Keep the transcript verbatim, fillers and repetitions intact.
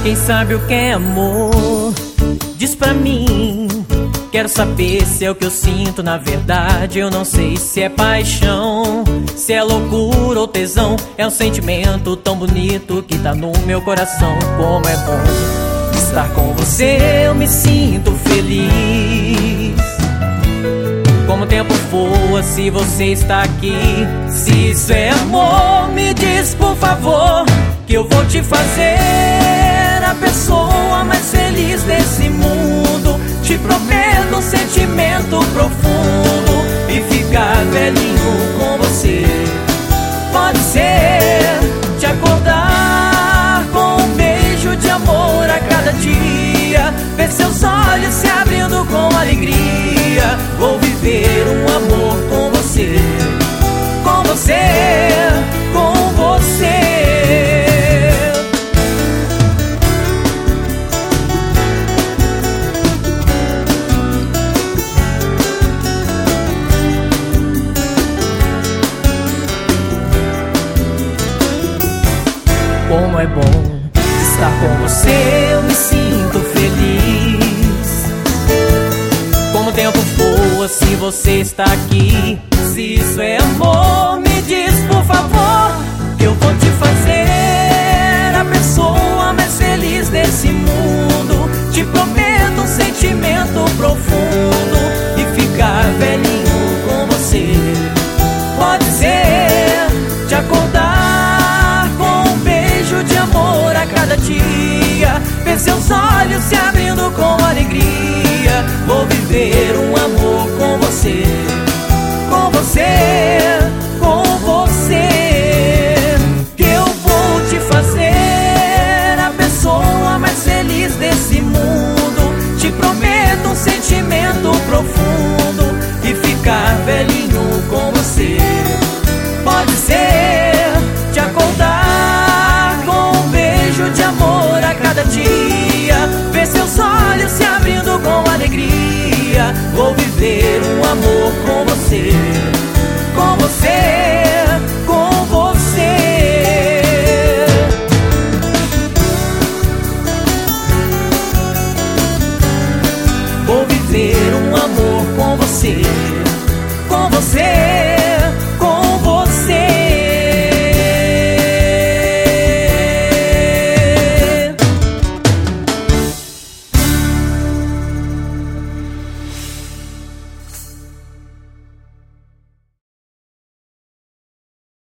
Quem sabe o que é amor? Diz pra mim. Quero saber se é o que eu sinto. Na verdade eu não sei se é paixão, se é loucura ou tesão. É um sentimento tão bonito que tá no meu coração. Como é bom estar com você, eu me sinto feliz. Como o tempo voa se você está aqui. Se isso é amor, me diz por favor, que eu vou te fazer a pessoa mais feliz desse mundo. Te prometo um sentimento profundo e ficar velhinho com você. Pode ser te acordar com um beijo de amor a cada dia, ver seus olhos se abrindo com alegria. Vou viver um amor com você, com você, com você. Como é bom estar com você, eu me sinto feliz. Como o tempo voa se você está aqui. Se isso é amor, me diz por favor, que eu vou te fazer a pessoa mais feliz desse mundo. Te prometo um sentimento profundo e ficar velhinho com você. Pode ser te acordar com um beijo de amor a cada dia, ver seus olhos se abrindo com alegria. Vou viver um